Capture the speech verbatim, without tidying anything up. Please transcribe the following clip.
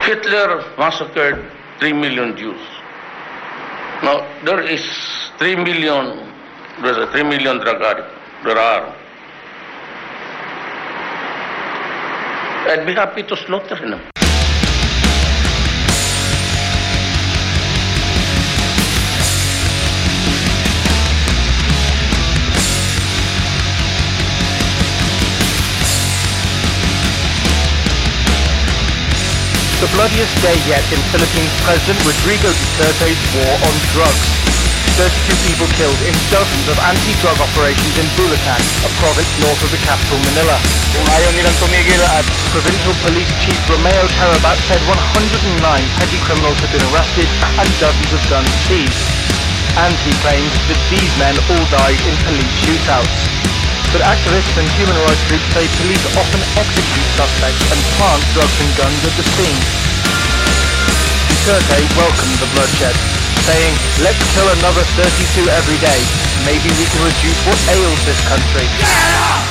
Hitler massacred three million Jews. Now, there is three million, there's a three million drug addicts. There are. I'd be happy to slaughter them. The bloodiest day yet in Philippines President Rodrigo Duterte's war on drugs. thirty-two people killed in dozens of anti-drug operations in Bulacan, a province north of the capital Manila. Kung ayaw nilang tumigil at Provincial Police Chief Romeo Tarabat said one hundred nine petty criminals have been arrested and dozens of guns seized. And he claims that these men all died in police shootouts. But activists and human rights groups say police often execute suspects and plant drugs and guns at the scene. Duterte welcomed the bloodshed, saying, "Let's kill another thirty-two every day. Maybe we can reduce what ails this country." Yeah!